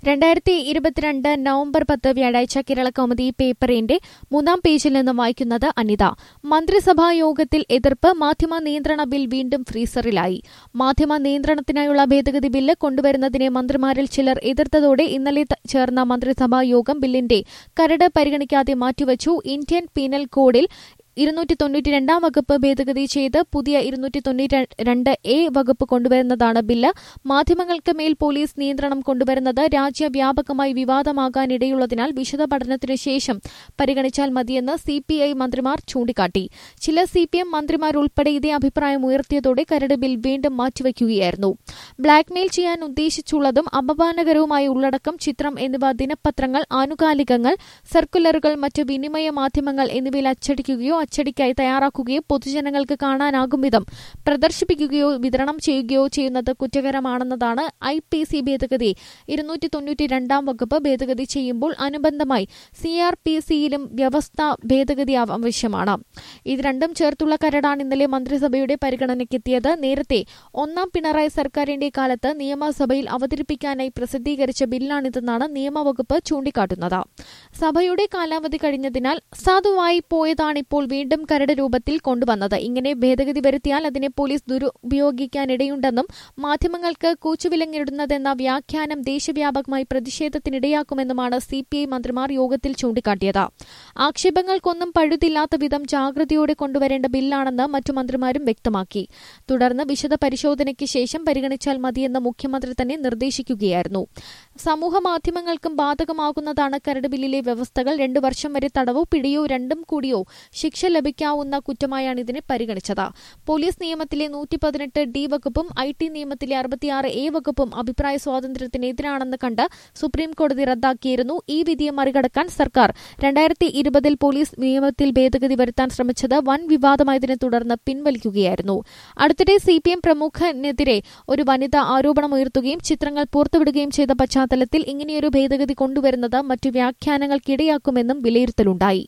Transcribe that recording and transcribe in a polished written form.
2022 November 10 വ്യാഴാഴ്ച കേരള കൗമുദി പേപ്പറിന്റെ 3-ാം പേജിൽ നിന്ന് വായിക്കുന്നത് അനിത. മന്ത്രിസഭാ യോഗത്തിൽ എതിർപ്പ്. മാധ്യമ നിയന്ത്രണ ബിൽ വീണ്ടും ഫ്രീസറിലായി. മാധ്യമ നിയന്ത്രണത്തിനായുള്ള ഭേദഗതി ബില്ല് കൊണ്ടുവരുന്നതിനെ മന്ത്രിമാരിൽ ചിലർ എതിർത്തതോടെ ഇന്നലെ ചേർന്ന മന്ത്രിസഭാ യോഗം ബില്ലിന്റെ കരട് പരിഗണിക്കാതെ മാറ്റിവച്ചു. ഇന്ത്യൻ പീനൽ കോഡിൽ 292 വകുപ്പ് ഭേദഗതി ചെയ്ത് പുതിയ 292 വകുപ്പ് കൊണ്ടുവരുന്നതാണ് ബില്ല്. മാധ്യമങ്ങൾക്ക് മേൽ പോലീസ് നിയന്ത്രണം കൊണ്ടുവരുന്നത് രാജ്യവ്യാപകമായി വിവാദമാകാനിടയുള്ളതിനാൽ വിശദ പഠനത്തിനു ശേഷം പരിഗണിച്ചാൽ മതിയെന്ന് CPI മന്ത്രിമാർ ചൂണ്ടിക്കാട്ടി. ചില CPM മന്ത്രിമാരുൾപ്പെടെ ഇതേ അഭിപ്രായം ഉയർത്തിയതോടെ കരട് ബിൽ വീണ്ടും മാറ്റിവയ്ക്കുകയായിരുന്നു. ബ്ലാക്ക്മെയിൽ ചെയ്യാൻ ഉദ്ദേശിച്ചുള്ളതും അപമാനകരവുമായ ഉള്ളടക്കം, ചിത്രം എന്നിവ ദിനപത്രങ്ങൾ, ആനുകാലികങ്ങൾ, സർക്കുലറുകൾ, മറ്റ് വിനിമയ മാധ്യമങ്ങൾ എന്നിവയിൽ അച്ചടിക്കുകയോ അച്ചടിക്കായി തയ്യാറാക്കുകയോ പൊതുജനങ്ങൾക്ക് കാണാനാകും വിധം പ്രദർശിപ്പിക്കുകയോ വിതരണം ചെയ്യുകയോ ചെയ്യുന്നത് കുറ്റകരമാണെന്നതാണ് IPC ഭേദഗതി. 292 വകുപ്പ് ഭേദഗതി ചെയ്യുമ്പോൾ അനുബന്ധമായി CRPCയിലും വ്യവസ്ഥ ഭേദഗതി ആവശ്യമാണ്. ഇത് രണ്ടും ചേർത്തുള്ള കരടാണ് ഇന്നലെ മന്ത്രിസഭയുടെ പരിഗണനയ്ക്കെത്തിയത്. നേരത്തെ 1-ാം പിണറായി സർക്കാരിന്റെ കാലത്ത് നിയമസഭയിൽ അവതരിപ്പിക്കാനായി പ്രസിദ്ധീകരിച്ച ബില്ലാണിതെന്നാണ് നിയമവകുപ്പ് ചൂണ്ടിക്കാട്ടുന്നത്. സഭയുടെ കാലാവധി കഴിഞ്ഞതിനാൽ സാധുവായി പോയതാണിപ്പോൾ വീണ്ടും കരട് രൂപത്തിൽ കൊണ്ടുവന്നത്. ഇങ്ങനെ ഭേദഗതി വരുത്തിയാൽ അതിനെ പോലീസ് ദുരുപയോഗിക്കാനിടയുണ്ടെന്നും മാധ്യമങ്ങൾക്ക് കൂച്ചുവിലങ്ങിടുന്നതെന്ന വ്യാഖ്യാനം ദേശവ്യാപകമായി പ്രതിഷേധത്തിനിടയാക്കുമെന്നുമാണ് CPI മന്ത്രിമാർ യോഗത്തിൽ ചൂണ്ടിക്കാട്ടിയത്. ആക്ഷേപങ്ങൾക്കൊന്നും പഴുതില്ലാത്ത വിധം ജാഗ്രതയോടെ കൊണ്ടുവരേണ്ട ബില്ലാണെന്ന് മറ്റു മന്ത്രിമാരും വ്യക്തമാക്കി. തുടർന്ന് വിശദ പരിശോധനയ്ക്ക് ശേഷം പരിഗണിച്ചാൽ മതിയെന്ന് മുഖ്യമന്ത്രി തന്നെ നിർദ്ദേശിക്കുകയായിരുന്നു. സമൂഹമാധ്യമങ്ങൾക്കും ബാധകമാകുന്നതാണ് കരട് ബില്ലിലെ വ്യവസ്ഥകൾ. 2 വർഷം വരെ തടവോ പിഴയോ രണ്ടും കൂടിയോ ശിക്ഷ ലഭിക്കാവുന്ന കുറ്റമായാണ് ഇതിനെ പരിഗണിച്ചത്. പോലീസ് നിയമത്തിലെ 118D വകുപ്പും IT നിയമത്തിലെ 66A വകുപ്പും അഭിപ്രായ സ്വാതന്ത്ര്യത്തിനെതിരാണെന്ന് കണ്ട് സുപ്രീംകോടതി റദ്ദാക്കിയിരുന്നു. ഈ വിധിയെ മറികടക്കാൻ സർക്കാർ 2020 പോലീസ് നിയമത്തിൽ ഭേദഗതി വരുത്താൻ ശ്രമിച്ചത് വൻ വിവാദമായതിനെ തുടർന്ന് പിൻവലിക്കുകയായിരുന്നു. അടുത്തിടെ CPM പ്രമുഖനെതിരെ ഒരു വനിത ആരോപണമുയർത്തുകയും ചിത്രങ്ങൾ പുറത്തുവിടുകയും ചെയ്ത പശ്ചാത്തലത്തിൽ ഇങ്ങനെയൊരു ഭേദഗതി കൊണ്ടുവരുന്നത് മറ്റു വ്യാഖ്യാനങ്ങൾക്കിടയാക്കുമെന്നും വിലയിരുത്തലുണ്ടായി.